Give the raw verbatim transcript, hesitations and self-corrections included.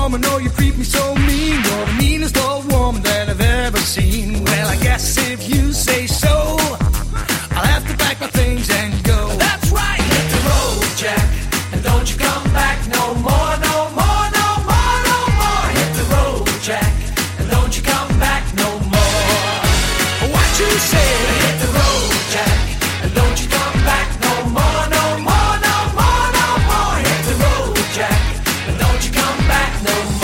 woman, oh, you treat me so mean. You're the meanest old woman that I've ever seen. Well, I guess if you say so, I'll have to pack my things and go. That's right, hit the road, Jack, and don't you come back no more, no more, no more, no more. Hit the road, Jack, and don't you come back no more. What you say? Hit the road, Jack, and don't you come back no more, no more, no more, no more. Hit the road, Jack, and don't you come back no more.